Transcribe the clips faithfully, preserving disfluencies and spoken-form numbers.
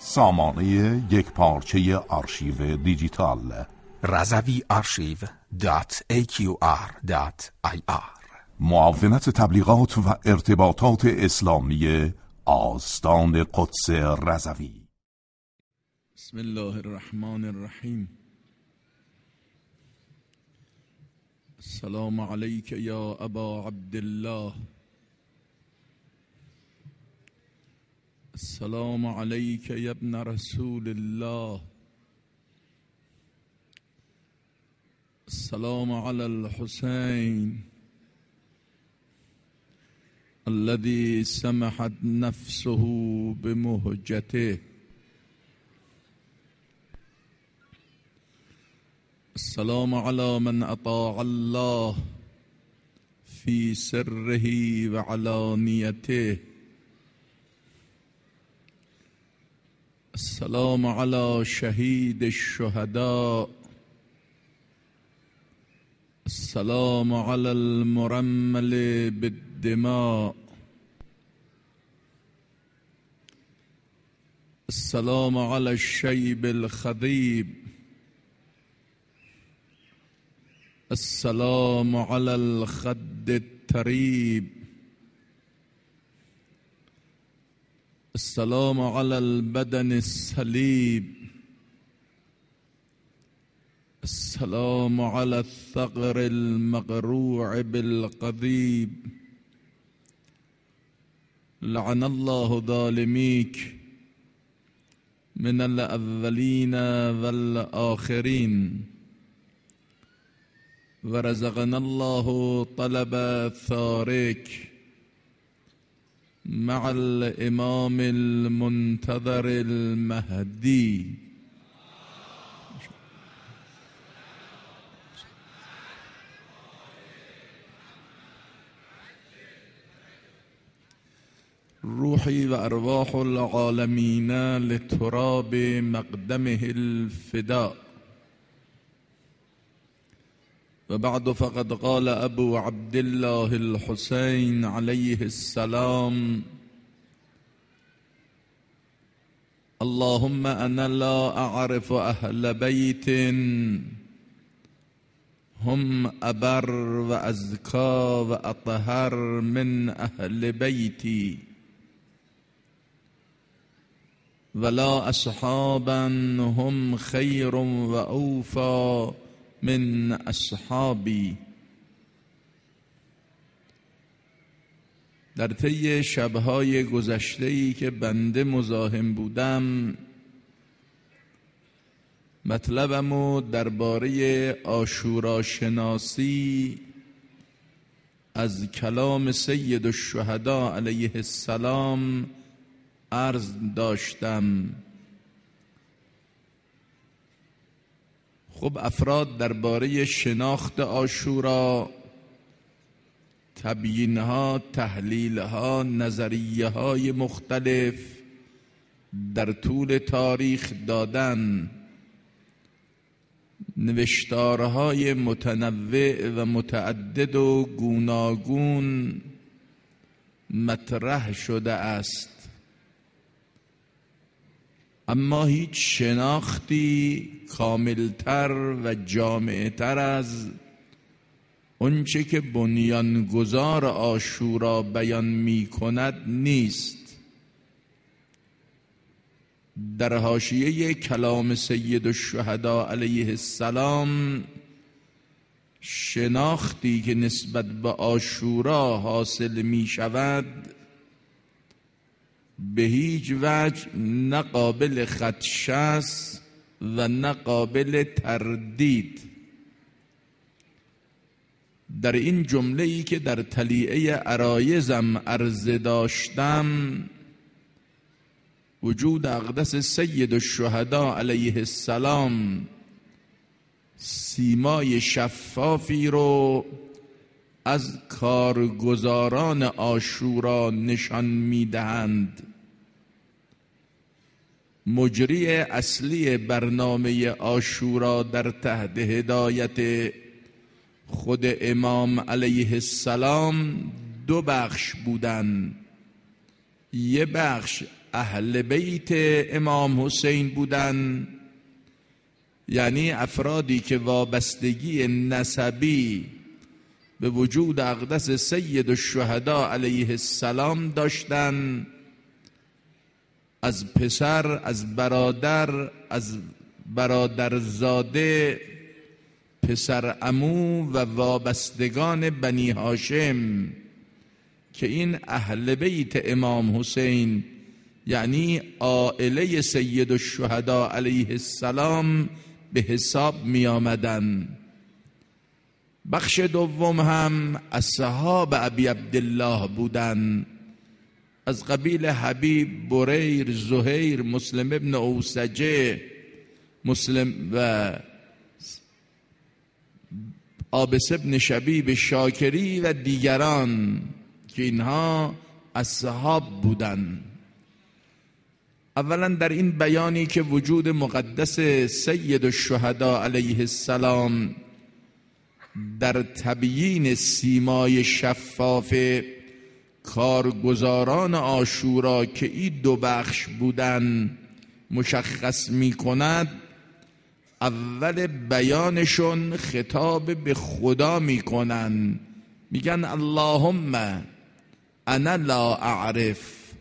سامانه یک پارچه آرشیو دیجیتال رضوی آرشیو دات ای کیو آر دات آی آر. معاونت تبلیغات و ارتباطات اسلامی آستان قدس رضوی. بسم الله الرحمن الرحیم. السلام علیک یا ابا عبدالله. السلام علیک یا ابن رسول الله. السلام علی الحسین الذي سمحت نفسه بمهجته. السلام على من أطاع الله في سره وعلانيته. السلام على شهيد الشهداء. السلام على المرمل بالدماء. السلام على الشيب الخضيب. السلام على الخد التريب. السلام على البدن السليب. السلام على الثغر المقروع بالقضيب. لعن الله ظالميك من الأولين والآخرين. ورزقنا الله طلب ثارك مع الإمام المنتظر المهدي. روحي وأرواح العالمين لتراب مقدمه الفداء. وبعد فقد قال أبو عبد الله الحسين عليه السلام: اللهم أنا لا أعرف أهل بيت هم أبر وأزكى وأطهر من أهل بيتي، ولا أصحابا هم خير وأوفى من اصحابی. در طی شبهای گذشته‌ای که بنده مزاحم بودم، مطلبمو درباره عاشورا شناسی از کلام سید الشهدا علیه السلام عرض داشتم. خب افراد درباره شناخت عاشورا تبیین‌ها، تحلیل‌ها، نظریه‌های مختلف در طول تاریخ دادن. نوشتارهای متنوع و متعدد و گوناگون مطرح شده است، اما هیچ شناختی کاملتر و جامعتر از اونچه که بنیانگذار عاشورا بیان می کند نیست. در حاشیه کلام سید الشهدا علیه السلام شناختی که نسبت به عاشورا حاصل می شود به هیچ وجه نه قابل خدشه و نه قابل تردید. در این جمله‌ای که در تلیعه عرایزم عرضه داشتم، وجود اقدس سید الشهدا علیه السلام سیمای شفافی رو از کارگزاران عاشورا نشان می‌دهند. مجری اصلی برنامه عاشورا در تحت هدایت خود امام علیه السلام دو بخش بودند. یه بخش اهل بیت امام حسین بودن، یعنی افرادی که وابستگی نسبی به وجود اقدس سید الشهدا علیه السلام داشتن، از پسر، از برادر، از برادرزاده، پسر عمو و وابستگان بنی هاشم، که این اهل بیت امام حسین یعنی عائله سید الشهدا علیه السلام به حساب می آمدن. بخش دوم هم اصحاب ابی عبدالله بودن، از قبیل حبیب، بریر، زهیر، مسلم ابن اوسجه، مسلم و عابس ابن شبیب شاکری و دیگران که اینها اصحاب بودن. اولا در این بیانی که وجود مقدس سید الشهدا علیه السلام در تبیین سیمای شفاف کارگزاران عاشورا که این دو بخش بودن مشخص می کند، اول بیانشون خطاب به خدا می کنن، میگن اللهم انا لا اعرف،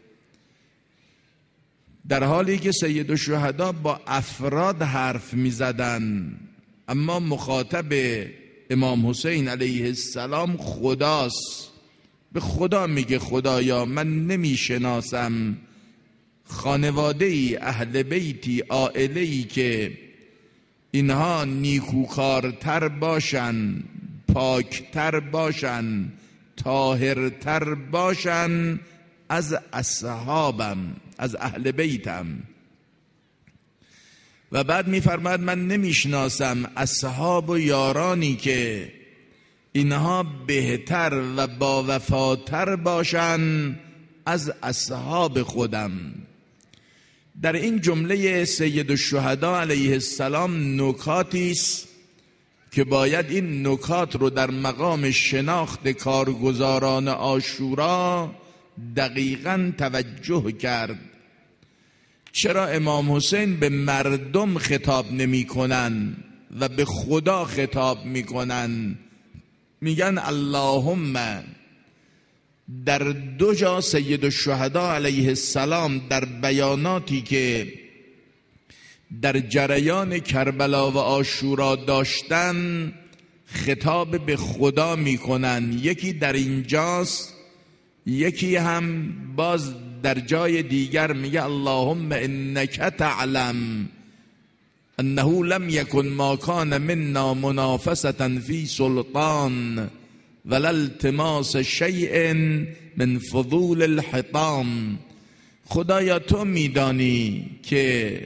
در حالی که سید الشهدا با افراد حرف می زدن، اما مخاطب امام حسین علیه السلام خداست. به خدا میگه خدایا من نمیشناسم خانواده ای، اهل بیتی، عائله ای که اینها نیکوکارتر باشن، پاکتر باشن، طاهرتر باشن از اصحابم، از اهل بیتم. و بعد میفرماید من نمیشناسم اصحاب و یارانی که اینها بهتر و با وفاتر باشن از اصحاب خودم. در این جمله سید الشهدا علیه السلام نکاتی است که باید این نکات رو در مقام شناخت کارگزاران عاشورا دقیقاً توجه کرد. چرا امام حسین به مردم خطاب نمی کنن و به خدا خطاب می کنن؟ میگن اللهم. در دو جا سید الشهدا علیه السلام در بیاناتی که در جریان کربلا و عاشورا داشتن خطاب به خدا میکنن، یکی در اینجاست، یکی هم باز در جای دیگر میگه اللهم انک تعلم انه لم یکن ما کان منا منافسة فی سلطان ولا التماس شیء من فضول الحطام. خدایا تو میدانی که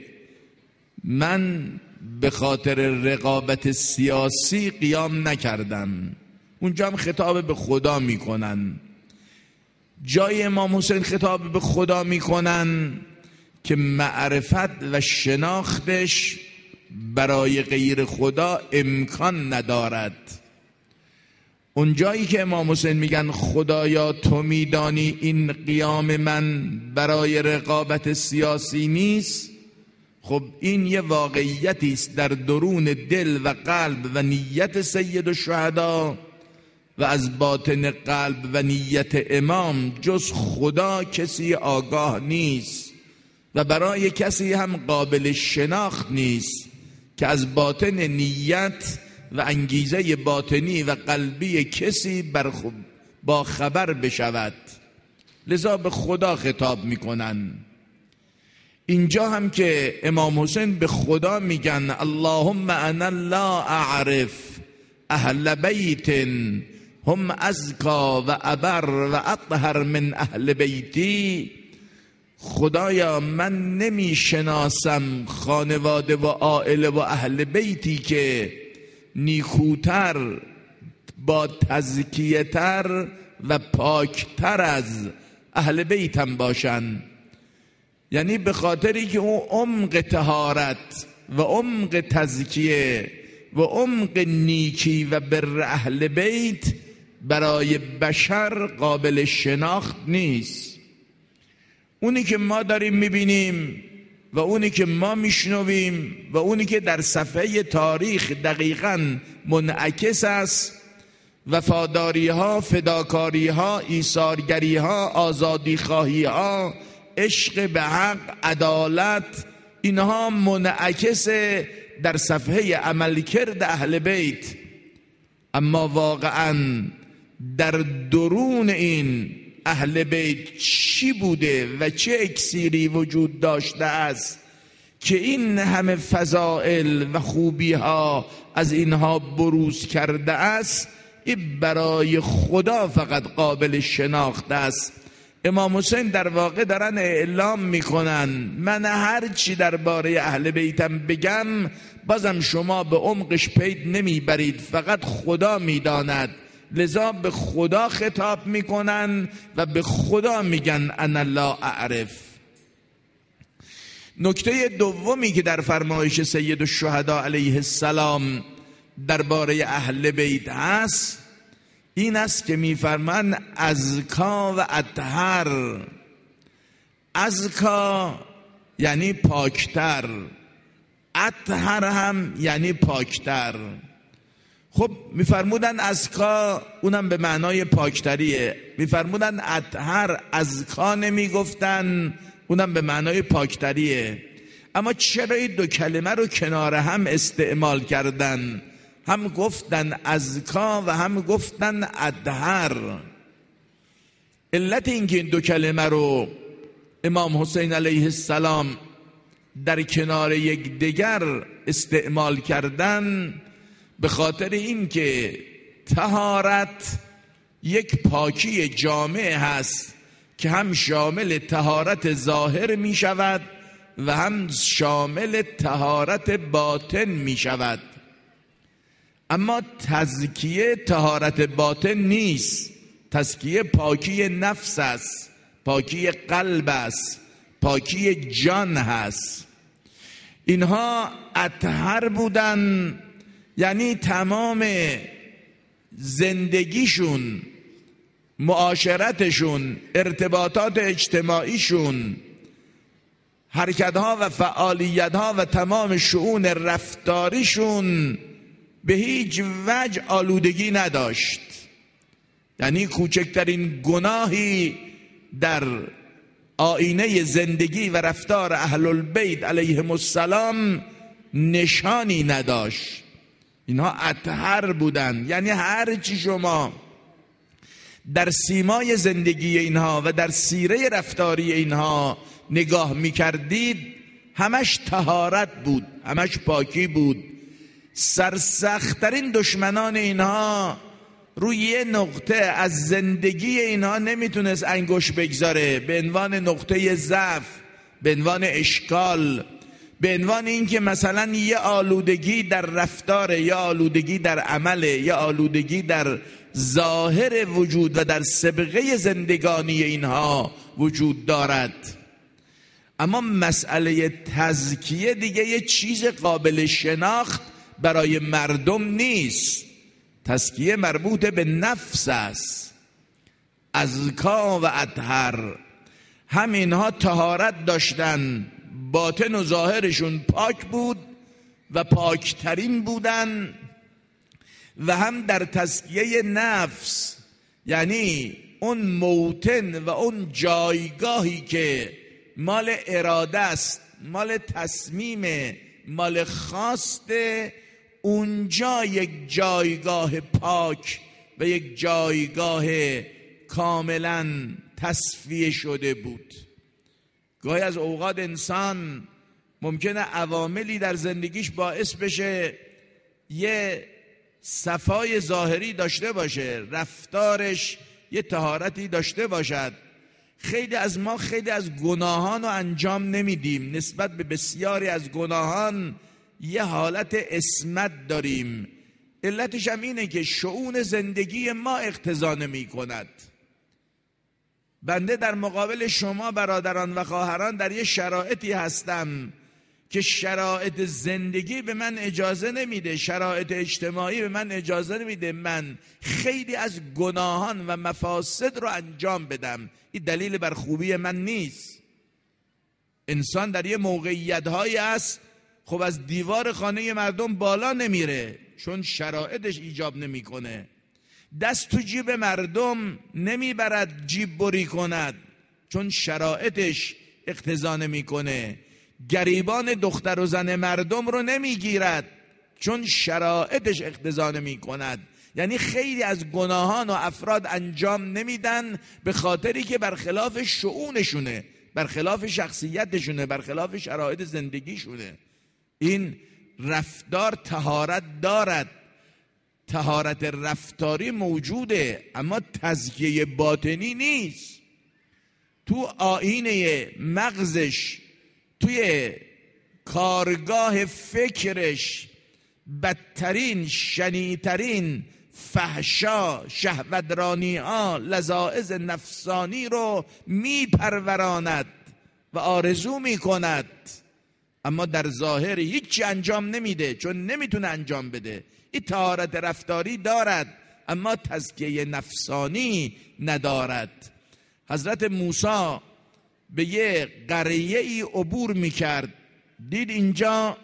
من به خاطر رقابت سیاسی قیام نکردم. اونجا هم خطاب به خدا میکنن. جای امام حسین خطاب به خدا میکنن که معرفت و شناختش برای غیر خدا امکان ندارد. اون جایی که امام حسین میگن خدایا تو میدانی این قیام من برای رقابت سیاسی نیست، خب این یه واقعیتی است در درون دل و قلب و نیت سید الشهدا و از باطن قلب و نیت امام جز خدا کسی آگاه نیست و برای کسی هم قابل شناخت نیست که از باطن نیت و انگیزه باطنی و قلبی کسی برخب با خبر بشود. لذا به خدا خطاب میکنن. اینجا هم که امام حسین به خدا میگن اللهم انا لا اعرف اهل بیت هم ازکا و ابر و اطهر من اهل بیتی، خدایا من نمی شناسم خانواده و عائله و اهل بیتی که نیکوتر، با تزکیه تر و پاکتر از اهل بیتم باشن. یعنی به خاطری که اون عمق طهارت و عمق تزکیه و عمق نیکی و بر اهل بیت برای بشر قابل شناخت نیست. اونی که ما داریم میبینیم و اونی که ما میشنویم و اونی که در صفحه تاریخ دقیقاً منعکس است، وفاداری ها، فداکاری ها، ایثارگری ها، آزادی خواهی ها، عشق به حق، عدالت، اینها منعکس در صفحه عملکرد اهل بیت. اما واقعاً در درون این اهل بیت چی بوده و چه اکسیری وجود داشته است که این همه فضائل و خوبی ها از اینها بروز کرده است؟ این برای خدا فقط قابل شناخت است. امام حسین در واقع دارن اعلام میکنن من هر چی درباره اهل بیتم بگم بازم شما به عمقش پید نمیبرید، فقط خدا میداند. لذا به خدا خطاب میکنن و به خدا میگن انا لا اعرف. نکته دومی که در فرمایش سید الشهدا علیه السلام درباره اهل بیت هست این است که میفرمان ازکا و اطهر. ازکا یعنی پاکتر، اطهر هم یعنی پاکتر. خب میفرمودن ازکا اونم به معنای پاکتریه، میفرمودن اطهر ازکا نمیگفتن اونم به معنای پاکتریه. اما چرا این دو کلمه رو کنار هم استعمال کردن؟ هم گفتن ازکا و هم گفتن اطهر. علت اینکه این دو کلمه رو امام حسین علیه السلام در کنار یک دیگر استعمال کردن به خاطر اینکه طهارت یک پاکی جامع هست که هم شامل طهارت ظاهر می شود و هم شامل طهارت باطن می شود. اما تزکیه طهارت باطن نیست، تزکیه پاکی نفس است، پاکی قلب است، پاکی جان هست. اینها اطهر بودن، یعنی تمام زندگیشون، معاشرتشون، ارتباطات اجتماعیشون، حرکتها و فعالیتها و تمام شؤون رفتاریشون به هیچ وجه آلودگی نداشت. یعنی کوچکترین گناهی در آینه زندگی و رفتار اهل البیت علیهم السلام نشانی نداشت. اینها اطهر بودن، یعنی هر چی شما در سیمای زندگی اینها و در سیره رفتاری اینها نگاه میکردید همش طهارت بود، همش پاکی بود. سرسخت‌ترین دشمنان اینها روی یه نقطه از زندگی اینها نمیتونست انگشت بگذاره به عنوان نقطه ضعف، به عنوان اشکال، به عنوان اینکه مثلا یه آلودگی در رفتار، یا آلودگی در عمل، یا آلودگی در ظاهر وجود و در سابقه زندگانی اینها وجود دارد. اما مسئله تزکیه دیگه یه چیز قابل شناخت برای مردم نیست. تزکیه مربوط به نفس است. ازکا و اطهر، هم اینها طهارت داشتن، باطن و ظاهرشون پاک بود و پاکترین بودن، و هم در تزکیه نفس، یعنی اون موطن و اون جایگاهی که مال اراده است، مال تصمیم، مال خواسته، اونجا یک جایگاه پاک و یک جایگاه کاملا تصفیه شده بود. گاهی از اوقات انسان ممکنه عواملی در زندگیش باعث بشه یه صفای ظاهری داشته باشه، رفتارش یه طهارتی داشته باشد. خیلی از ما خیلی از گناهان رو انجام نمیدیم، نسبت به بسیاری از گناهان یه حالت عصمت داریم. علتش هم اینه که شؤون زندگی ما اقتضا نمی کند. بنده در مقابل شما برادران و خواهران در یه شرایطی هستم که شرایط زندگی به من اجازه نمیده، شرایط اجتماعی به من اجازه نمیده من خیلی از گناهان و مفاسد رو انجام بدم. این دلیل بر خوبی من نیست. انسان در یه موقعیت هایی است خب از دیوار خانه مردم بالا نمیره چون شرایطش ایجاب نمیکنه. دست تو جیب مردم نمیبرد جیب بری کند چون شرایطش اقتضا نمیکنه. گریبان دختر و زن مردم رو نمیگیرد چون شرایطش اقتضا نمیکند. یعنی خیلی از گناهان و افراد انجام نمیدن به خاطری که برخلاف شؤونشونه، برخلاف شخصیتشونه، برخلاف شرایط زندگیشونه. این رفتار طهارت دارد، طهارت رفتاری موجوده، اما تزکیه باطنی نیست. تو آیینه مغزش، توی کارگاه فکرش بدترین، شنیعترین فحشا، شهوترانی ها، لذائذ نفسانی رو میپروراند و آرزو میکند، اما در ظاهر هیچی انجام نمیده چون نمیتونه انجام بده. این طهارت رفتاری دارد اما تزکیه نفسانی ندارد. حضرت موسی به یه قریه ای عبور میکرد، دید اینجا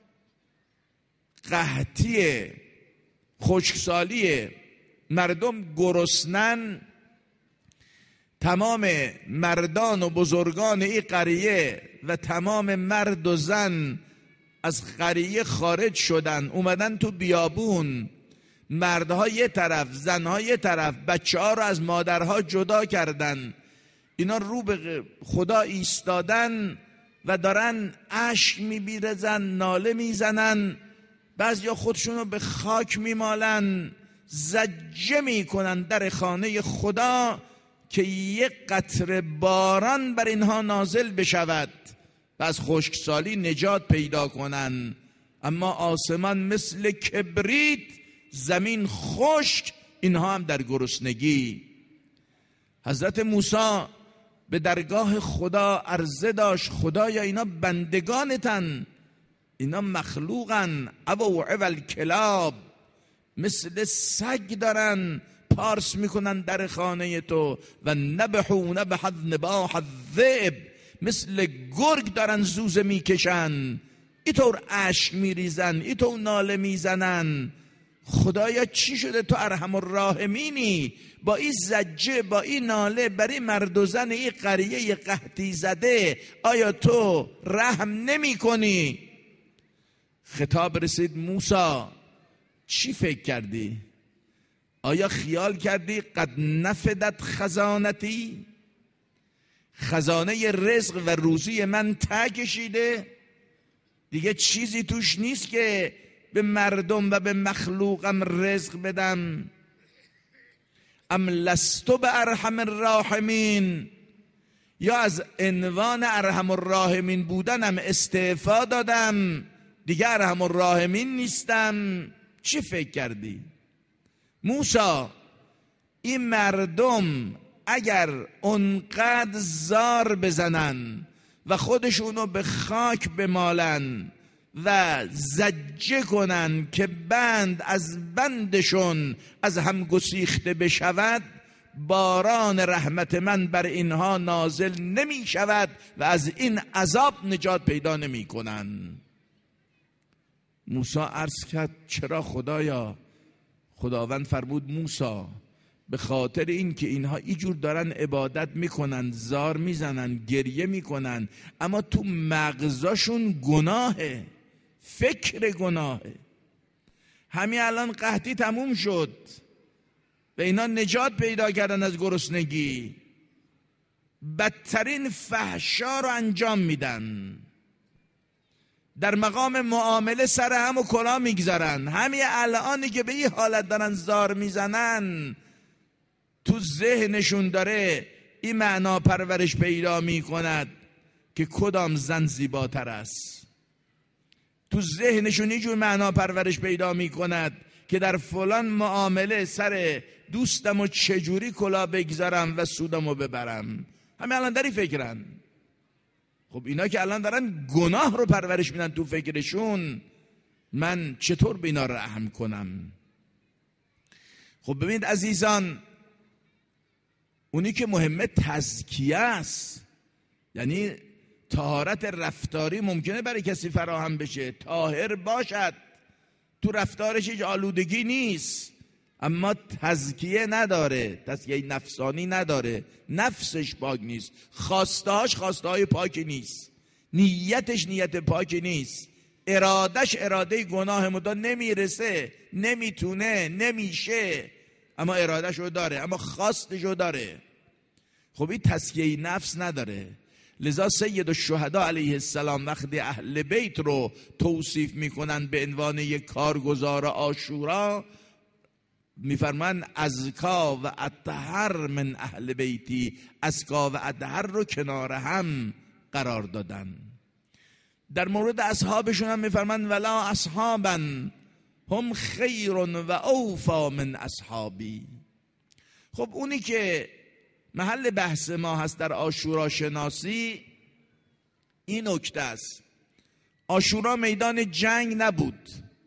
قحطیه، خشکسالیه، مردم گرسنن. تمام مردان و بزرگان این قریه و تمام مرد و زن از قریه خارج شدن، اومدن تو بیابون. مردها یه طرف، زنها یه طرف، بچه ها رو از مادرها جدا کردن. اینا رو به خدا ایستادن و دارن اشک میبیرزن، ناله میزنن، بعضیا خودشونو به خاک میمالن، زجه میکنن در خانه خدا که یک قطره باران بر اینها نازل بشود و از خشکسالی نجات پیدا کنن. اما آسمان مثل کبریت، زمین خشک، اینها هم در گرسنگی. حضرت موسی به درگاه خدا عرضه داشت خدایا اینا بندگانتن، اینا مخلوقن، ابو اول کلاب، مثل سگ دارن پارس میکنن در خانه تو و نبحون بحد نباح الذئب، مثل گرگ دارن زوزه میکشن، اینطور اشک میریزن، اینطور ناله میزنن. خدایا چی شده؟ تو ارحم الراحمینی، با این زجه، با این ناله برای مرد و زن این قریه قحطی زده آیا تو رحم نمی کنی؟ خطاب رسید موسی چی فکر کردی؟ آیا خیال کردی قد نفدت خزانتی؟ خزانه رزق و روزی من ته کشیده؟ دیگه چیزی توش نیست که به مردم و به مخلوقم رزق بدم. ام لستو به ارحم الراحمین، یا از عنوان ارحم الراحمین بودنم استعفا دادم، دیگه ارحم الراحمین نیستم. چی فکر کردی؟ موسی این مردم اگر اونقدر زار بزنن و خودشونو به خاک بمالن و زجه کنن که بند از بندشون از هم گسیخته بشود، باران رحمت من بر اینها نازل نمی شود و از این عذاب نجات پیدا نمی کنن. موسی عرض کرد چرا خدایا؟ خداوند فرمود موسی به خاطر این که اینها اینجور دارن عبادت میکنن، زار میزنن، گریه میکنن، اما تو مغزاشون گناهه، فکر گناهه. همین الان قحطی تموم شد و اینا نجات پیدا کردن از گرسنگی، بدترین فحشا رو انجام میدن، در مقام معامله سر هم و کلا میگذارن. همین الانی که به این حالت دارن زار میزنن، تو ذهنشون داره این معنا پرورش پیدا میکند که کدام زن زیباتر است. تو ذهنشون اینجور معنا پرورش پیدا میکند که در فلان معامله سر دوستم و چجوری کلا بگذارم و سودمو ببرم. همین الان داری فکرن. خب اینا که الان دارن گناه رو پرورش میدن تو فکرشون، من چطور به اینا رحم کنم؟ خب ببینید عزیزان، اونی که مهمه تزکیه است، یعنی طهارت رفتاری ممکنه برای کسی فراهم بشه، طاهر باشد، تو رفتارش هیچ آلودگی نیست، اما تزکیه نداره، تزکیه نفسانی نداره، نفسش پاک نیست، خواستهاش خواستهای پاکی نیست، نیتش نیت پاکی نیست، ارادش اراده گناه مدا نمیرسه، نمیتونه، نمیشه، اما ارادش رو داره، اما خواستش رو داره. خب این تزکیه نفس نداره. لذا سید الشهدا علیه السلام وقتی اهل بیت رو توصیف میکنن به عنوان یک کارگزار عاشورا، میفرمان ازکا و اطهر من اهل بیتی، ازکا و اطهر رو کنار هم قرار دادن. در مورد اصحابشون هم میفرمان ولا اصحابا هم خیر و اوفا من اصحابی. خب اونی که محل بحث ما هست در عاشورا شناسی این نکته است. عاشورا میدان جنگ نبود،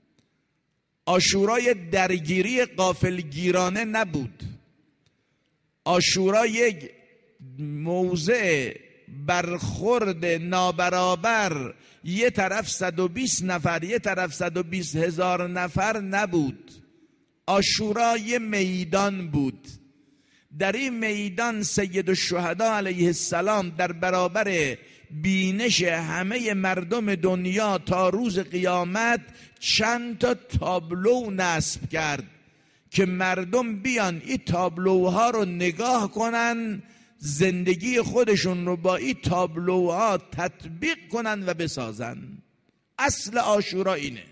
عاشورا درگیری غافلگیرانه نبود، عاشورا یک موضع برخورد نابرابر، یه طرف صد و بیست نفر یه طرف صد و بیست هزار نفر نبود. عاشورا یه میدان بود، در این میدان سید الشهدا علیه السلام در برابر بینش همه مردم دنیا تا روز قیامت چند تا تابلو نصب کرد که مردم بیان این تابلوها رو نگاه کنن، زندگی خودشون رو با این تابلوها تطبیق کنن و بسازن. اصل عاشورا اینه.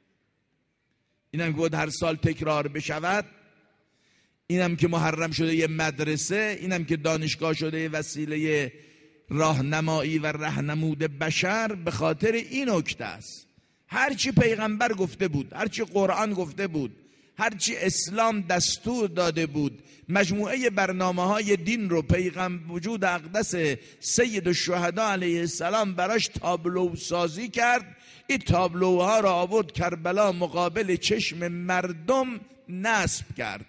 اینم که بود هر سال تکرار بشود، اینم که محرم شده یه مدرسه، اینم که دانشگاه شده یه وسیله راهنمایی و راهنمود بشر، به خاطر این نکته است. هرچی پیغمبر گفته بود، هرچی قرآن گفته بود، هرچی اسلام دستور داده بود، مجموعه برنامه های دین رو پیغمبر وجود اقدس سید الشهدا علیه السلام براش تابلو سازی کرد. این تابلوها را آورد کربلا مقابل چشم مردم نصب کرد.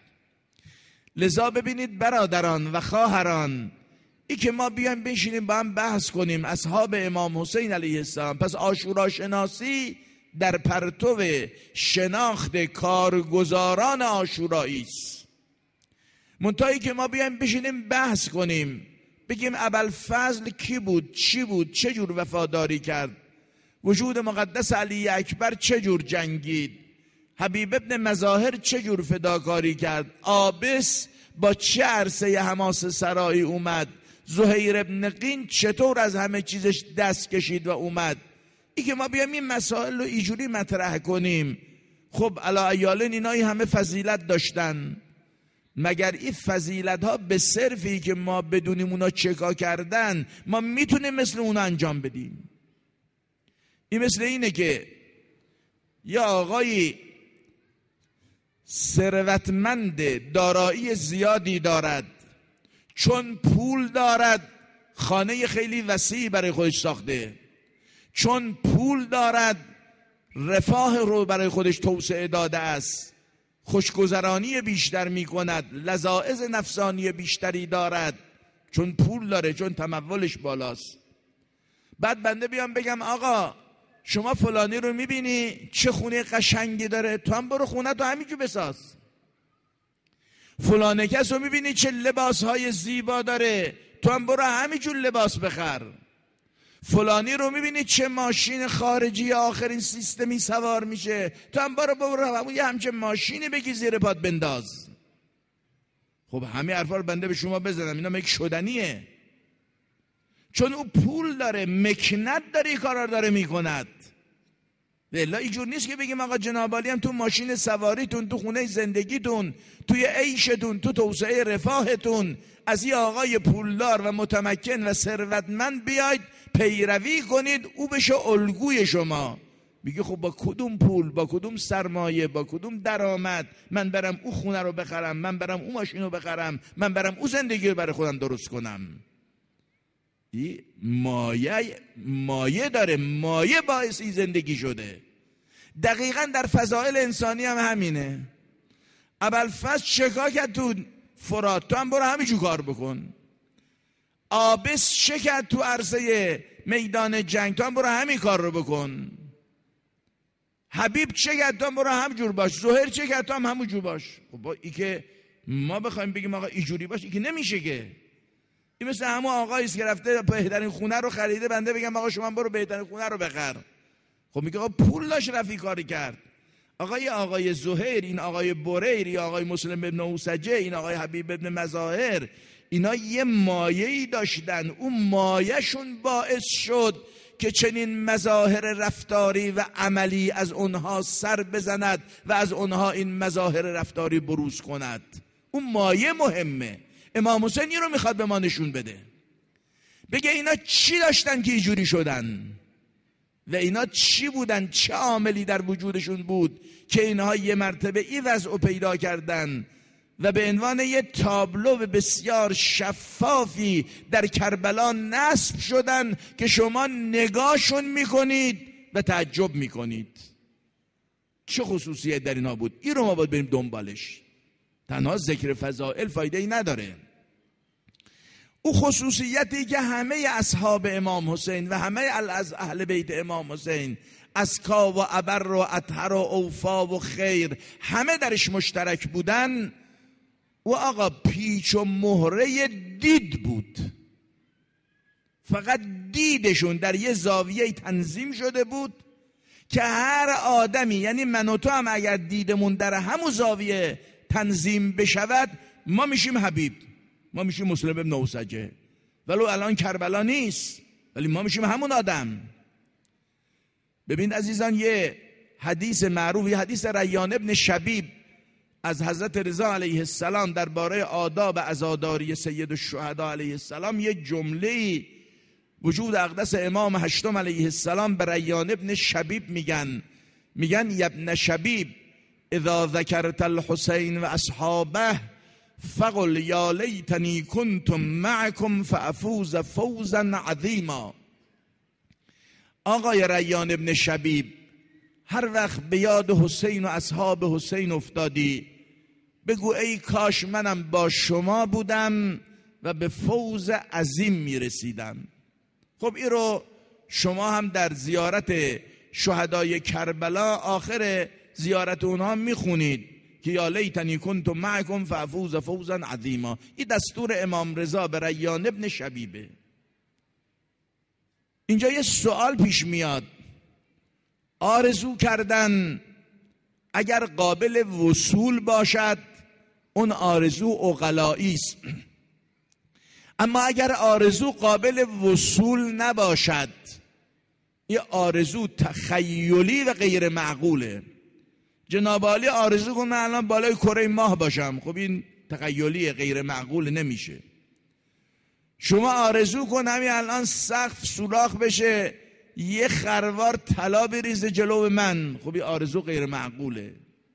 لذا ببینید برادران و خواهران، ای که ما بیایم بشینیم با هم بحث کنیم اصحاب امام حسین علیه السلام، پس عاشورا شناسی در پرتو شناخت کارگزاران عاشورایی است. منتهی که ما بیایم بشینیم بحث کنیم بگیم ابوالفضل کی بود، چی بود، چه جور وفاداری کرد، وجود مقدس علی اکبر چه جور جنگید، حبیب ابن مظاهر چه جور فداکاری کرد، عابس با چه عرصه حماس سرایی اومد، زهیر ابن قین چطور از همه چیزش دست کشید و اومد. ای که ما بیایم این مسائل رو اینجوری مطرح کنیم، خب علا ایالن اینایی همه فضیلت داشتن، مگر این فضیلت ها به صرفی که ما بدونیم اونا چکا کردن ما میتونیم مثل اونا انجام بدیم؟ این مثل اینه که یا آقایی ثروتمند دارایی زیادی دارد، چون پول دارد خانه خیلی وسیعی برای خودش ساخته، چون پول دارد رفاه رو برای خودش توسعه داده است، خوشگذرانی بیشتر می کند، لذاذ نفسانی بیشتری دارد، چون پول داره، چون تمولش بالاست. بعد بنده بیام بگم آقا شما فلانی رو میبینی چه خونه قشنگی داره، تو هم برو خونه تو همینجور بساز. فلان کس رو میبینی چه لباس های زیبا داره، تو هم برو همینجور لباس بخر. فلانی رو میبینی چه ماشین خارجی آخرین سیستمی سوار میشه، تو هم برو برو یه همچه ماشینی بگی زیر پات بنداز. خب همه حرفا رو بنده به شما بزنم، اینا یک شدنیه، چون او پول داره، مکنت داره، این کارا داره میکند. والله اینجور نیست که بگیم آقا جناب عالی هم تو ماشین سواریتون، تو خونه زندگیتون، توی عیشتون، تو توسعه رفاهتون از این آقای پولدار و متمکن و ثروتمند بیاید پیروی کنید، او بشه الگوی شما. میگه خب با کدوم پول، با کدوم سرمایه، با کدوم درآمد من برم او خونه رو بخرم، من برم او ماشین رو بخرم، من برم او زندگی رو برای خودم درست کنم؟ این مایه مایه داره، مایه باعث این زندگی شده. دقیقا در فضائل انسانی هم همینه. ابوالفضل چکا کرد تو فرات، تو هم برو همینجور کار بکن. عابس چه کرد تو عرصه میدان جنگ؟ تو هم برو همین کار رو بکن. حبیب چه کرد؟ تو هم برو همجور باش. زهیر چه کرد؟ تو هم همونجور باش. خب با ای که ما بخوایم بگیم آقا اینجوری باش، ای که نمیشه که. این مثل همون آقایی است که رفته بهترین خونه رو خریده، بنده بگم آقا شما برو بهترین خونه رو بخر. خب میگه آقا پول داشت رفت این کاری کرد. آقای آقای زهیر، این آقای بریر، این آقای مسلم ابن اوسجه، این آقای حبیب ابن مظاهر، اینا یه مایه‌ای داشتن. اون مایه‌شون باعث شد که چنین مظاهر رفتاری و عملی از اونها سر بزند و از اونها این مظاهر رفتاری بروز کند. اون مایه مهمه. امام حسین این رو میخواد به ما نشون بده، بگه اینا چی داشتن که اینجوری شدن و اینا چی بودن، چه عاملی در وجودشون بود که اینها یه مرتبه این وضع رو پیدا کردن و به عنوان یه تابلو بسیار شفافی در کربلا نصب شدن که شما نگاهشون میکنید و تعجب میکنید. چه خصوصیت در اینا بود؟ این رو ما باید بریم دنبالش. تنها ذکر فضائل فایده ای نداره. او خصوصیتی که همه اصحاب امام حسین و همه از اهل بیت امام حسین، اسکا و ابر و اطهر و اوفا و خیر، همه درش مشترک بودن، و آقا پیچ و مهره دید بود. فقط دیدشون در یه زاویه تنظیم شده بود که هر آدمی، یعنی من و تو هم اگر دیدمون در همون زاویه تنظیم بشود، ما میشیم حبیب، ما میشیم مسلم ابن اوسجه. ولو الان کربلا نیست، ولی ما میشیم همون آدم. ببین عزیزان، یه حدیث معروف، یه حدیث ریان ابن شبیب از حضرت رضا علیه السلام درباره آداب عزاداری سید الشهدا علیه السلام، یه جمله وجود اقدس امام هشتم علیه السلام به ریان ابن شبیب میگن میگن یا ابن شبیب اذا ذکرت الحسین و اصحابه فقل یا لیتنی کنتم معکم فافوز فوزا عظیما. آقای ریان ابن شبیب، هر وقت به یاد حسین و اصحاب حسین افتادی، بگو ای کاش منم با شما بودم و به فوز عظیم میرسیدم. خب این رو شما هم در زیارت شهدای کربلا آخر زیارت اونها میخونید که یا لیتنی کنتم معکم فافوز فوزا عظیما. این دستور امام رضا به ریان ابن شبیبه. اینجا یه سوال پیش میاد، آرزو کردن اگر قابل وصول باشد اون آرزو عقلایی است، اما اگر آرزو قابل وصول نباشد یه آرزو تخیلی و غیر معقوله. جناب عالی آرزو کن من الان بالای کره ماه باشم، خب این تخیلی غیر معقول نمیشه. شما آرزو کن همین الان سقف سوراخ بشه یه خروار طلا بریزه جلو من، خب این آرزو غیر معقوله.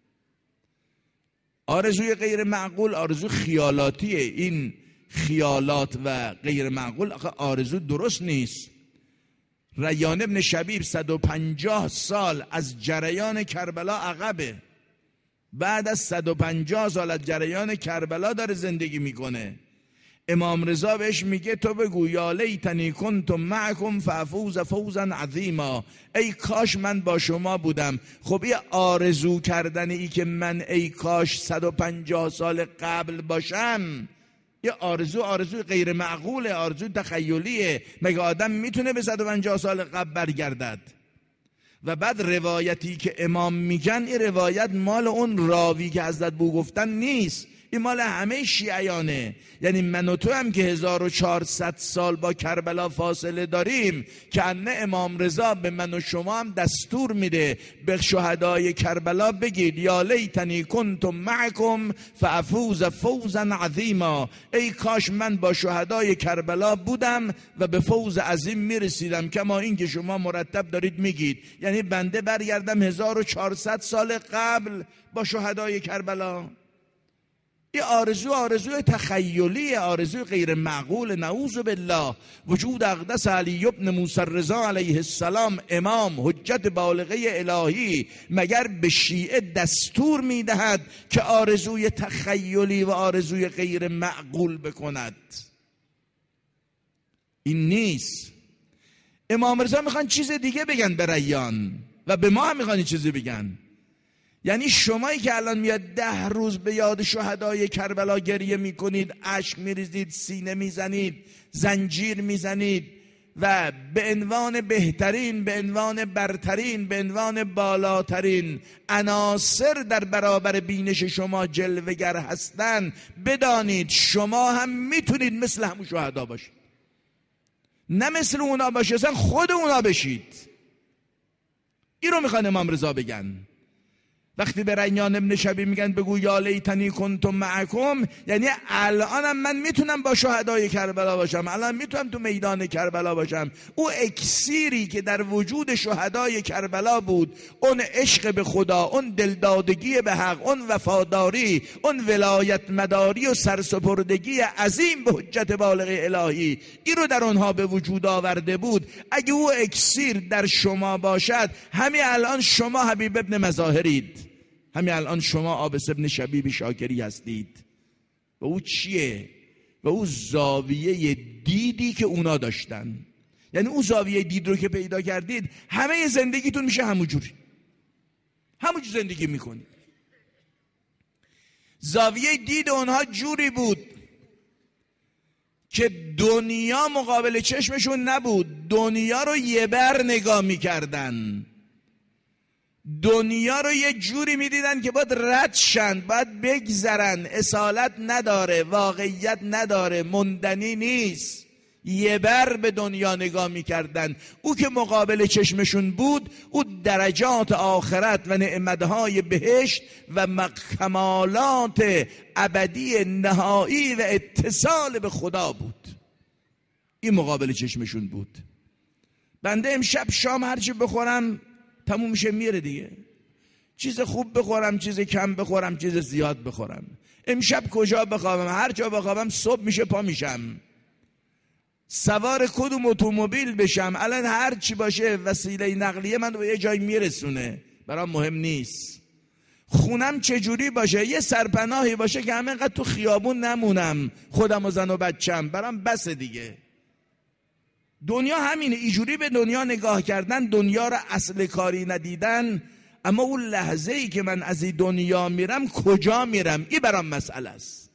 آرزوی غیر معقول آرزو خیالاتیه. این خیالات و غیر معقول آخه آرزو درست نیست. ریان ابن شبیب صد و پنجاه سال از جریان کربلا عقبه، بعد از صد و پنجاه سال از جریان کربلا داره زندگی میکنه. امام رضا بهش میگه تو بگو یا لیتنی کنتم معکم فافوز فوزا عظیما، ای کاش من با شما بودم. خب یه آرزو کردن ای که من ای کاش صد و پنجاه سال قبل باشم، یه آرزو آرزو غیر معقوله، آرزو تخیلیه. مگه آدم میتونه به صد و پنجاه سال قبل برگردد؟ و بعد روایتی که امام میگن این روایت مال اون راوی که حضرت بو گفتن نیست، این مال همه شیعیانه. یعنی من و تو هم که هزار و چهارصد سال با کربلا فاصله داریم، که انه امام رضا به من و شما هم دستور میده به شهدای کربلا بگید یا لیتنی کنتم معکم فافوز فوزا عظیما، ای کاش من با شهدای کربلا بودم و به فوز عظیم میرسیدم، کما این که شما مرتب دارید میگید. یعنی بنده برگردم هزار و چهارصد سال قبل با شهدای کربلا. این آرزو آرزوی تخیلی، آرزوی غیر معقول. نعوذ بالله. وجود اقدس علی ابن موسی رضا علیه السلام، امام حجت بالغه الهی، مگر به شیعه دستور میدهد که آرزوی تخیلی و آرزوی غیر معقول بکند؟ این نیست. امام رضا میخوان چیز دیگه بگن به ریان و به ما هم میخوان چیزی بگن. یعنی شمایی که الان میاد ده روز به یاد شهدای کربلا گریه میکنید، اشک میریزید، سینه میزنید، زنجیر میزنید و به عنوان بهترین، به عنوان برترین، به عنوان بالاترین عناصر در برابر بینش شما جلوگر هستن، بدانید شما هم میتونید مثل همون شهدا باشید. نه مثل اونا باشید، اصلا خود اونا بشید. این رو میخوان امام رضا بگن. وقتی به ریان ابن شبیب میگن بگو یا لیتنی کنتم معکم، یعنی الانم من میتونم با شهدای کربلا باشم، الان میتونم تو میدان کربلا باشم. او اکسیری که در وجود شهدای کربلا بود، اون عشق به خدا، اون دلدادگی به حق، اون وفاداری، اون ولایت مداری و سرسپردگی عظیم به حجت بالغ الهی، این رو در اونها به وجود آورده بود. اگه او اکسیر در شما باشد، همین الان شما حبیب ابن مظاهرید، همین الان شما عابس ابن شبیب شاکری هستید. و او چیه؟ و او زاویه دیدی که اونا داشتن. یعنی او زاویه دید رو که پیدا کردید، همه زندگیتون میشه همونجوری، همونجور زندگی میکنید. زاویه دید اونها جوری بود که دنیا مقابل چشمشون نبود، دنیا رو یه بر نگاه میکردن، دنیا رو یه جوری میدیدن که باید رد شن، باید بگذرن، اصالت نداره، واقعیت نداره، مندنی نیست. یه بر به دنیا نگاه میکردن. او که مقابل چشمشون بود، او درجات آخرت و نعمتهای بهشت و کمالات ابدی نهایی و اتصال به خدا بود. این مقابل چشمشون بود. بنده امشب شام هرچی بخورم تموم میشه میره دیگه. چیز خوب بخورم، چیز کم بخورم، چیز زیاد بخورم. امشب کجا بخوابم؟ هر جا بخوابم صبح میشه پا میشم. سوار کدوم اتومبیل بشم، الان هر چی باشه وسیله نقلیه من به یه جای میرسونه، برام مهم نیست. خونم چجوری باشه، یه سرپناهی باشه که همینقدر تو خیابون نمونم، خودم و زن و بچم، برام بس دیگه. دنیا همینه، اینجوری به دنیا نگاه کردن، دنیا رو اصل کاری ندیدن. اما اون لحظه ای که من از این دنیا میرم کجا میرم، این برام مسئله است.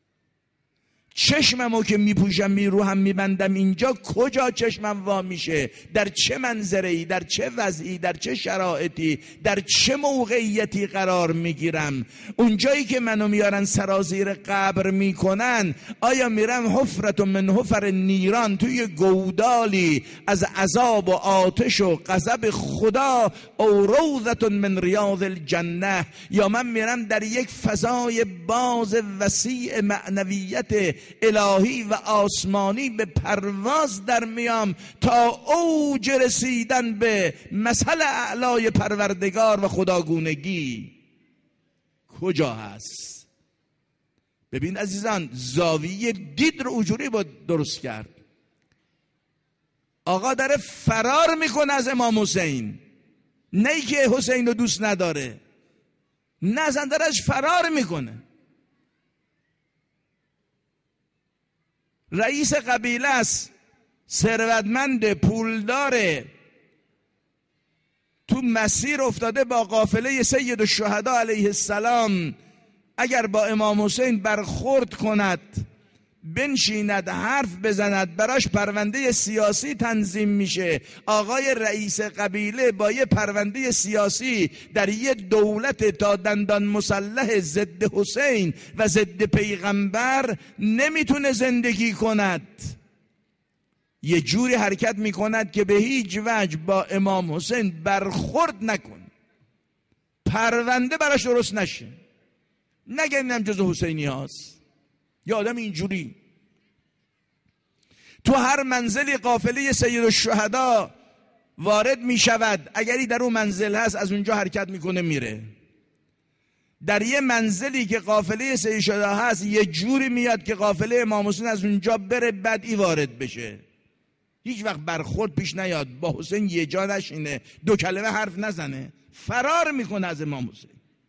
چشممو که میپوشم میروهم میبندم اینجا، کجا چشمم وا میشه، در چه منظره‌ای، در چه وضعی، در چه شرایطی، در چه موقعیتی قرار میگیرم. اونجایی که منو میارن سرازیر قبر میکنن، آیا میرم حفرت من حفر نیران، توی گودالی از عذاب و آتش و غضب خدا، او روضة من ریاض الجنه، یا من میرم در یک فضای باز وسیع معنویت الهی و آسمانی به پرواز در میام تا اوج رسیدن به مثل اعلای پروردگار و خداگونگی. کجا هست؟ ببین عزیزان، زاویه دید رو اونجوری باید درست کرد. آقا داره فرار میکنه از امام حسین، نه ای که حسین رو دوست نداره، نه اصلا داره از فرار میکنه. رئیس قبیله است، ثروتمند، پولداره، تو مسیر افتاده با قافله سید الشهدا علیه السلام. اگر با امام حسین برخورد کند، بنشیند، حرف بزند، براش پرونده سیاسی تنظیم میشه. آقای رئیس قبیله با یه پرونده سیاسی در یه دولت تا دندان مسلح ضد حسین و ضد پیغمبر نمیتونه زندگی کند. یه جوری حرکت میکند که به هیچ وجه با امام حسین برخورد نکن، پرونده براش درست نشه، نگه اینم جز حسینی هاست. یه آدم اینجوری تو هر منزلی قافله سید الشهدا وارد می شود، اگری در اون منزل هست از اونجا حرکت میکنه میره. در یه منزلی که قافله سید الشهدا هست یه جوری میاد که قافله امام حسین از اونجا بره بعد ای وارد بشه. هیچ وقت برخورد پیش نیاد، با حسین یه جا نشینه، دو کلمه حرف نزنه، فرار میکنه از امام حسین.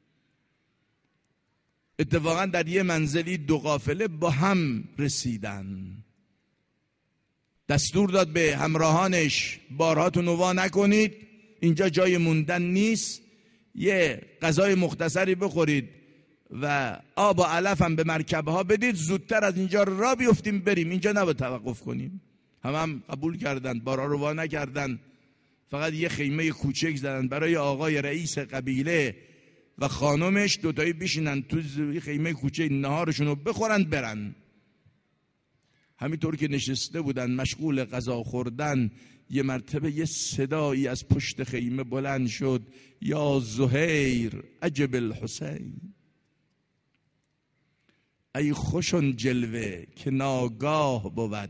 اتفاقا در یه منزلی دو قافله با هم رسیدن. دستور داد به همراهانش بارهاتون رو وا نکنید، اینجا جای موندن نیست، یه غذای مختصری بخورید و آب و علف هم به مرکبه ها بدید، زودتر از اینجا را بیفتیم بریم، اینجا نباید توقف کنیم. هم هم قبول کردن، بارها رو وا نکردن، فقط یه خیمه کوچک زدن برای آقای رئیس قبیله و خانمش، دوتایی بشینن تو خیمه کوچک نهارشون رو بخورن برن. همینطور که نشسته بودن مشغول غذا خوردن، یه مرتبه یه صدایی از پشت خیمه بلند شد: یا زهیر عجب الحسین. ای خوشون جلوه که ناگاه بود،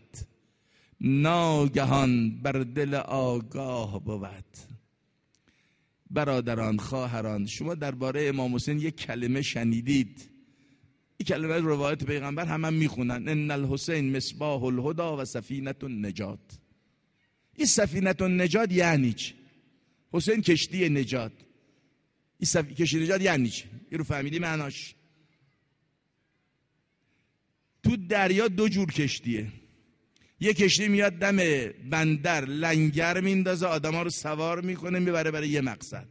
ناگهان بر دل آگاه بود. برادران، خواهران، شما درباره امام حسین یک کلمه شنیدید؟ این کلمه روایت پیغمبر هم, هم میخونن: ان الحسین مصباح الهدى و سفینة النجات. این سفینة النجات یعنی چی؟ حسین کشتی نجات. این سف... کشتی نجات یعنی چی؟ این رو فهمیدی معناش؟ تو دریا دو جور کشتیه. یه کشتی میاد دم بندر لنگر میندازه، آدم ها رو سوار میکنه میبره برای یه مقصد.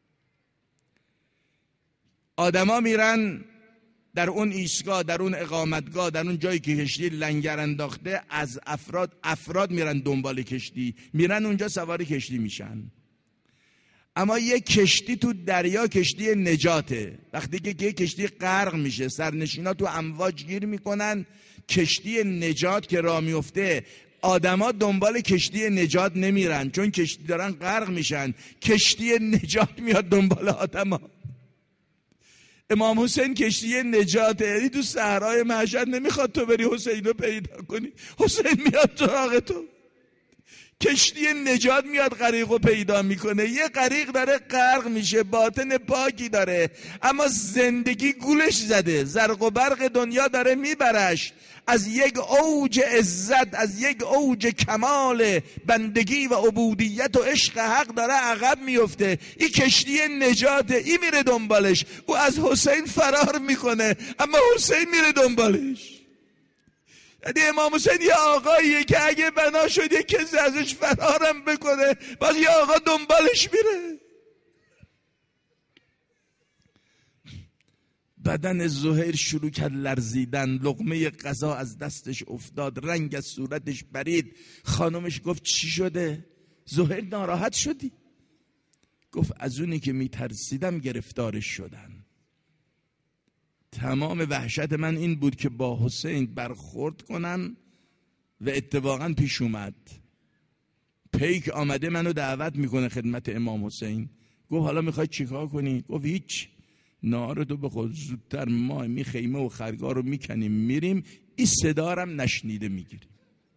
آدم ها میرن در اون ایستگاه، در اون اقامتگاه، در اون جایی که کشتی لنگر انداخته، از افراد افراد میرن دنبال کشتی، میرن اونجا سوار کشتی میشن. اما یه کشتی تو دریا کشتی نجاته. وقتی که کشتی غرق میشه، سرنشینا تو امواج گیر میکنن، کشتی نجات که راه میفته، آدما دنبال کشتی نجات نمیرن، چون کشتی دارن غرق میشن، کشتی نجات میاد دنبال آدما. امام حسین کشتی نجاته، یعنی تو صحرای محشر نمیخواد تو بری حسین رو پیدا کنی، حسین میاد سراغ تو. کشتی نجات میاد غریق رو پیدا میکنه. یه غریق داره غرق میشه، باطن پاکی داره اما زندگی گولش زده، زرق و برق دنیا داره میبرش، از یک اوج عزت، از یک اوج کمال بندگی و عبودیت و عشق حق داره عقب میفته. این کشتی نجاته، این میره دنبالش. او از حسین فرار میکنه اما حسین میره دنبالش. یعنی امام حسین یه آقاییه که اگه بنا شد یه کسی ازش فرارم بکنه، باز یه آقا دنبالش میره. بدن زهیر شروع کرد لرزیدن، لقمه غذا از دستش افتاد، رنگ از صورتش پرید. خانمش گفت چی شده؟ زهیر ناراحت شدی؟ گفت از اونی که میترسیدم گرفتارش شدن. تمام وحشت من این بود که با حسین برخورد کنم و اتفاقا پیش اومد. پیک آمده منو دعوت میکنه خدمت امام حسین. گفت حالا میخوای چیکار کنی؟ گفت هیچ، نهار تو بخور، زودتر ما می خیمه و خرگاه رو میکنیم میریم، این صدا رو نشنیده میگیریم.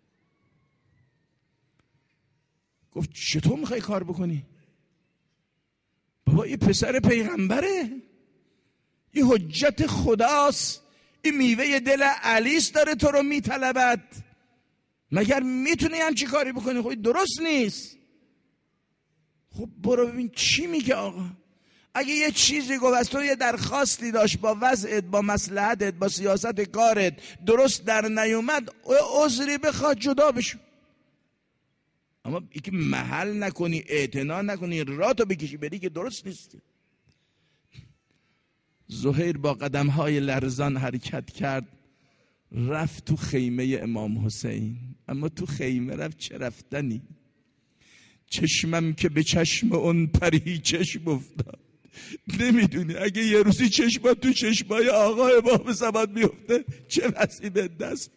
گفت چطور میخوای کار بکنی؟ بابا این پسر پیغمبره، این حجت خداست، این میوه دل علیست، داره تو رو میطلبد، مگر میتونی همچی کاری بکنی؟ خب درست نیست. خب برو ببین چی میگه آقا. اگه یه چیزی گفت از تو یه درخواستی داشت، با وضعت، با مصلحتت، با سیاست کارت درست در نیومد، عذری بخواد جدا بشو. اما ای که محل نکنی، اعتنا نکنی، راه تو بکشی بری که درست نیست. زهیر با قدم‌های لرزان حرکت کرد، رفت تو خیمه امام حسین. اما تو خیمه رفت چه رفتنی. چشمم که به چشم اون پری چشم افتاد. نمیدونی اگه یه روزی چشم تو چشمای آقا امام زمان میفته چه وسیله دست.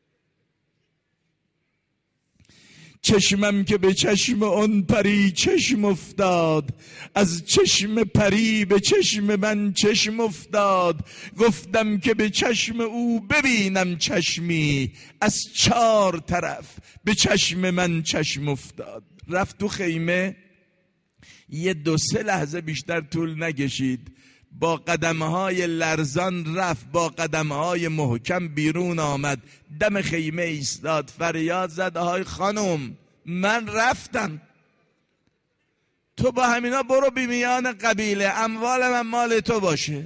چشمم که به چشم اون پری چشم افتاد، از چشم پری به چشم من چشم افتاد. گفتم که به چشم او ببینم چشمی، از چار طرف به چشم من چشم افتاد. رفت تو خیمه، یه دو سه لحظه بیشتر طول نکشید، با قدمهای لرزان رفت، با قدمهای محکم بیرون آمد، دم خیمه ایستاد، فریاد زد های خانم من رفتم، تو با همینا برو بی میان قبیله، اموال من مال تو باشه،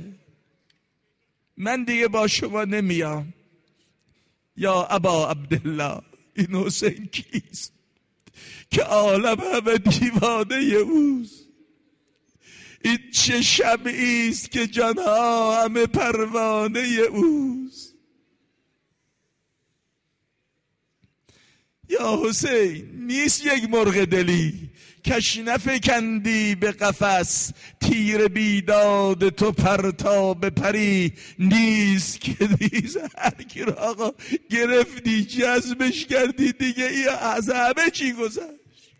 من دیگه با شما نمیام. یا ابا عبدالله این حسین کیست که عالم همه دیوانه اوست؟ این چه شمعیست که جانها همه پروانه اوست؟ یا حسین نیست یک مرغ دلی کش نفکندی به قفس، تیر بیداد تو پرتاب پری نیست که نیست. هر کی را آقا گرفتی جذبش کردی دیگه ای از همه چی گذشت.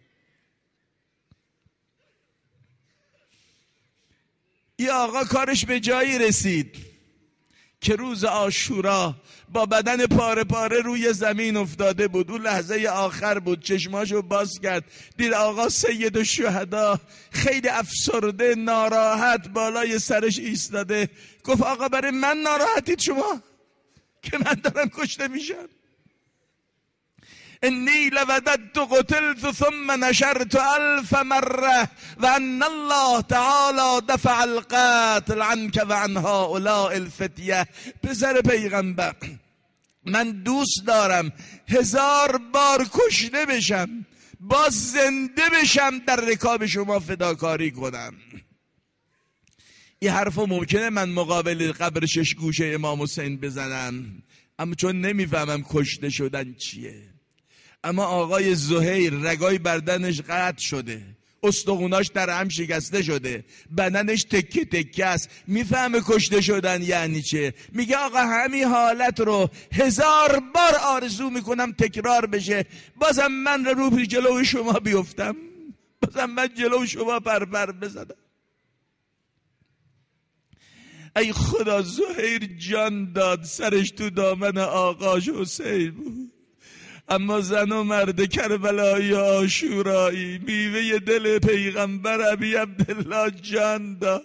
ای آقا کارش به جایی رسید که روز عاشورا با بدن پاره پاره روی زمین افتاده بود. اون لحظه آخر بود، چشماشو باز کرد دید آقا سید الشهدا خیلی افسرده ناراحت بالای سرش ایستاده. گفت آقا برای من ناراحتید شما که من دارم کشته میشم؟ انی لوددت قتلت ثم نشرت الف مره و ان الله تعالی دفع القتل عنك و عن هؤلاء الفتیه. پسر پیغمبر من دوست دارم هزار بار کشته بشم باز زنده بشم در رکاب شما فداکاری کنم. این حرفو ممکنه من مقابل قبر شش گوشه امام حسین بزنم، اما چون نمیفهمم کشته شدن چیه. اما آقای زهیر رگای بدنش قطع شده، استخوناش در هم شکسته شده، بدنش تکه تکه است، میفهمه کشته شدن یعنی چه. میگه آقا همین حالت رو هزار بار آرزو میکنم تکرار بشه، بازم من رو جلو شما بیفتم، بازم من جلو شما پرپر بزنم. ای خدا زهیر جان داد، سرش تو دامن آقاش حسین بود، اما زن و مرد کربلایی عاشورایی میوه دل پیغمبر ابی عبدالله جان داد،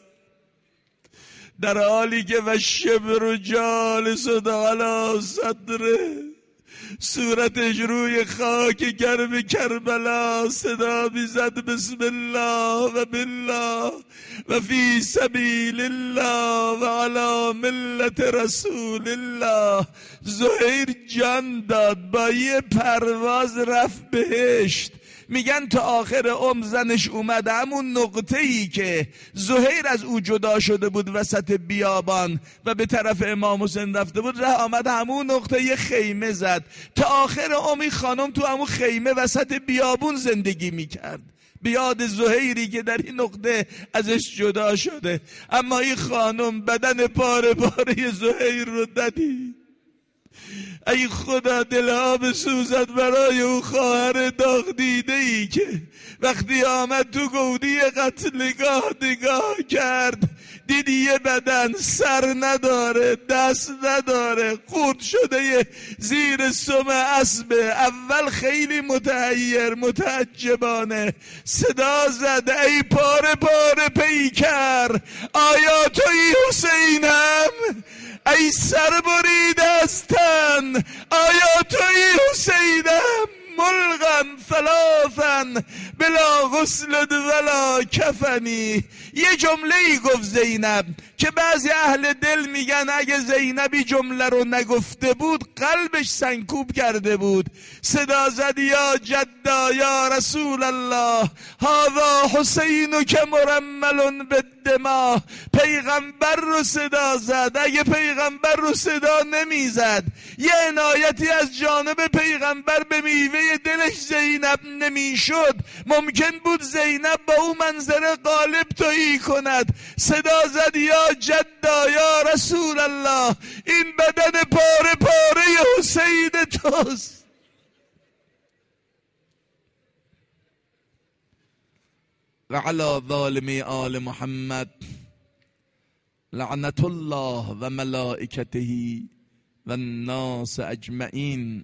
در حالی که و شبر جالس و علی صدره صورتش روی خاک گرم کربلا صدا میزد بسم الله و بالله و فی سبیل الله و علی ملت رسول الله. زهیر جان داد، با یه پرواز رفت بهشت. میگن تا آخر عمر زنش اومد همون نقطه ای که زهیر از او جدا شده بود وسط بیابان و به طرف امام حسین رفته بود، ره آمد همون نقطه یه خیمه زد. تا آخر عمر خانم تو همون خیمه وسط بیابون زندگی میکرد، بیاد زهیری که در این نقطه ازش جدا شده. اما این خانم بدن پاره پاره زهیر رو دید. ای خدا دلها بسوزد برای او خواهر داغ دیده ای که وقتی آمد تو گودی قتلگاه نگاه کرد، دیدی یه بدن سر نداره، دست نداره، خورد شده زیر سم اسب. اول خیلی متحیر متعجبانه صدا زد ای پاره پاره پیکر، آیا تویی حسینم؟ ای سر برید از تن، آیا توی حسینم؟ ملغن ثلاثن بلا غسل ولا کفنی. یه جمله ای گفت زینب که بعضی اهل دل میگن اگه زینبی جمله رو نگفته بود قلبش سنکوب کرده بود. صدا زد یا جدا یا رسول الله هذا حسین که مرمل بالدماء. پیغمبر رو صدا زد. اگه پیغمبر رو صدا نمیزد یه عنایتی از جانب پیغمبر به میوه دلش زینب نمیشد، ممکن بود زینب با او منظر غالب تویی کند. صدا زد یا جدا یا رسول الله این بدن پاره پاره حسین توست. و علی ظالمی آل محمد لعنت الله و ملائکته و الناس اجمعین.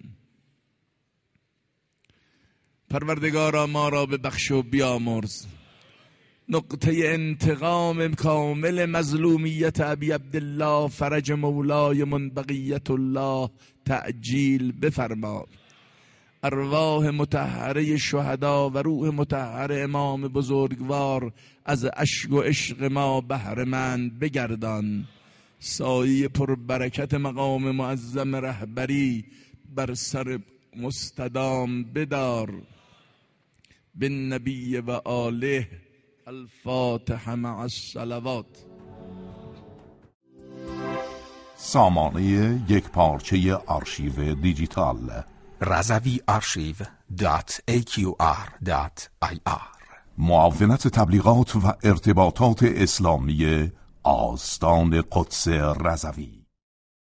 پروردگارا ما را ببخش و بیامرز. نقطه انتقام کامل مظلومیت ابی عبدالله فرج مولای منبقیت الله تعجیل بفرما. ارواح مطهره شهدا و روح مطهر امام بزرگوار از اشک و عشق ما بهره‌مند بگردان. سایه پر برکت مقام معظم رهبری بر سر مستدام بدار بالنبی و آله. الفاتحه مع الصلوات. سامانه یک پارچه آرشیو دیجیتال رضوی آرشیو دات ای کیو آر دات آی آر. معاونت تبلیغات و ارتباطات اسلامی آستان قدس رضوی.